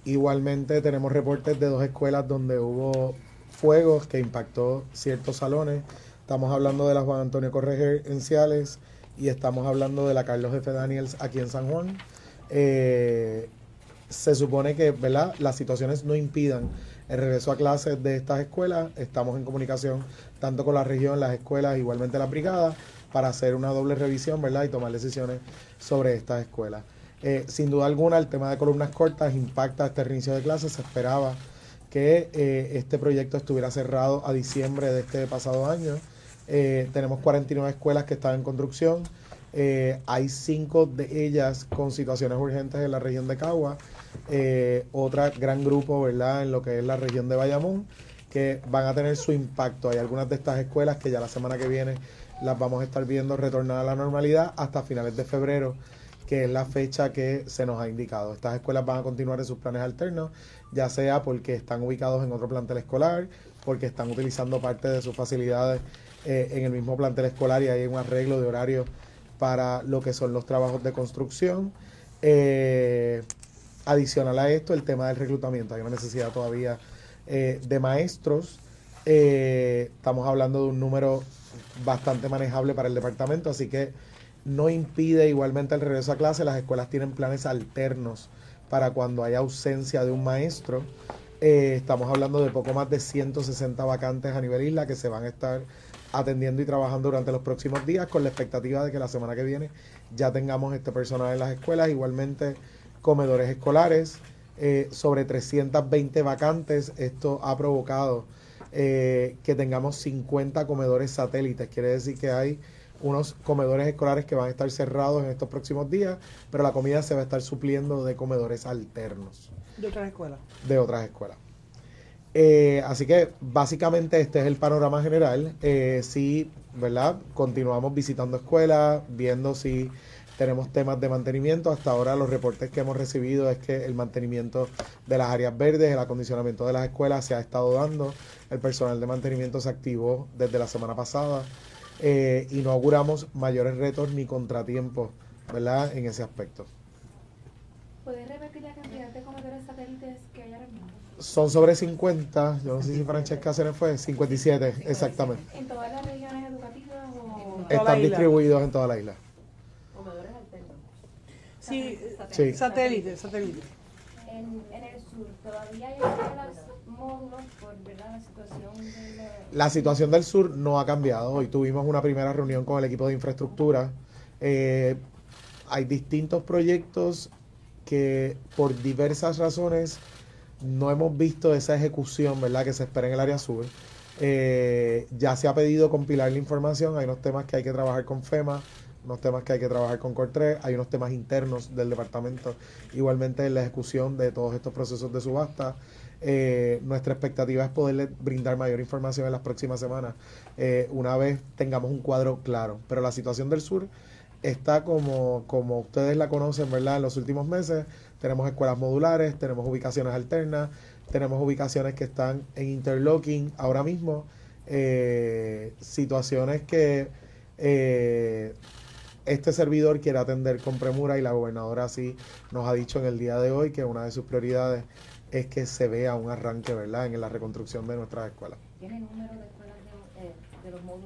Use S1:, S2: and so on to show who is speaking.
S1: Igualmente tenemos reportes de 2 escuelas donde hubo fuegos que impactó ciertos salones. Estamos hablando de la Juan Antonio Correger en Ciales y estamos hablando de la Carlos F. Daniels aquí en San Juan. Se supone que, ¿verdad?, las situaciones no impidan el regreso a clases de estas escuelas. Estamos en comunicación tanto con la región, las escuelas, igualmente las brigadas, para hacer una doble revisión, ¿verdad?, y tomar decisiones sobre estas escuelas. Sin duda alguna, el tema de columnas cortas impacta este reinicio de clases. Se esperaba que este proyecto estuviera cerrado a diciembre de este pasado año. Tenemos 49 escuelas que están en construcción. Hay 5 de ellas con situaciones urgentes en la región de Cagua. Otra gran grupo, ¿verdad?, en lo que es la región de Bayamón, que van a tener su impacto. Hay algunas de estas escuelas que ya la semana que viene las vamos a estar viendo retornar a la normalidad hasta finales de febrero, que es la fecha que se nos ha indicado. Estas escuelas van a continuar en sus planes alternos, ya sea porque están ubicados en otro plantel escolar, porque están utilizando parte de sus facilidades en el mismo plantel escolar y hay un arreglo de horario para lo que son los trabajos de construcción. Adicional a esto, el tema del reclutamiento. Hay una necesidad todavía de maestros. Estamos hablando de un número bastante manejable para el departamento, así que no impide igualmente el regreso a clase. Las escuelas tienen planes alternos para cuando haya ausencia de un maestro. Estamos hablando de poco más de 160 vacantes a nivel isla que se van a estar atendiendo y trabajando durante los próximos días, con la expectativa de que la semana que viene ya tengamos este personal en las escuelas. Igualmente comedores escolares, sobre 320 vacantes. Esto ha provocado que tengamos 50 comedores satélites. Quiere decir que hay unos comedores escolares que van a estar cerrados en estos próximos días, pero la comida se va a estar supliendo de comedores alternos.
S2: ¿De otras escuelas?
S1: De otras escuelas. Así que básicamente este es el panorama general. Sí, ¿verdad? Continuamos visitando escuelas, viendo si tenemos temas de mantenimiento. Hasta ahora los reportes que hemos recibido es que el mantenimiento de las áreas verdes, el acondicionamiento de las escuelas se ha estado dando. El personal de mantenimiento se activó desde la semana pasada y no auguramos mayores retos ni contratiempos, ¿verdad?, en ese aspecto.
S3: ¿Puedes repetir la cantidad de comedores satélites que hay ahora mismo?
S1: Son sobre 50, yo no sé si Francesca se le fue, 57, exactamente.
S3: ¿En todas las regiones educativas o...?
S1: Están distribuidos en toda la isla.
S3: ¿Comedores alternos?
S2: Sí,
S1: Sí.
S2: satélites.
S3: En el sur, ¿todavía hay escuelas módulos por, ¿verdad?, la situación de
S1: La situación del sur no ha cambiado. Hoy tuvimos una primera reunión con el equipo de infraestructura. Hay distintos proyectos que por diversas razones no hemos visto esa ejecución, ¿verdad?, que se espera en el área sur. Ya se ha pedido compilar la información. Hay unos temas que hay que trabajar con FEMA, unos temas que hay que trabajar con COR3, hay unos temas internos del departamento, igualmente en la ejecución de todos estos procesos de subasta. Nuestra expectativa es poderle brindar mayor información en las próximas semanas, una vez tengamos un cuadro claro. Pero la situación del sur está como ustedes la conocen, ¿verdad?, en los últimos meses. Tenemos escuelas modulares, tenemos ubicaciones alternas, tenemos ubicaciones que están en interlocking ahora mismo, situaciones que este servidor quiere atender con premura, y la gobernadora así nos ha dicho en el día de hoy que una de sus prioridades es que se vea un arranque, ¿verdad?, en la reconstrucción de nuestras escuelas.
S3: ¿Tiene número de escuelas de los módulos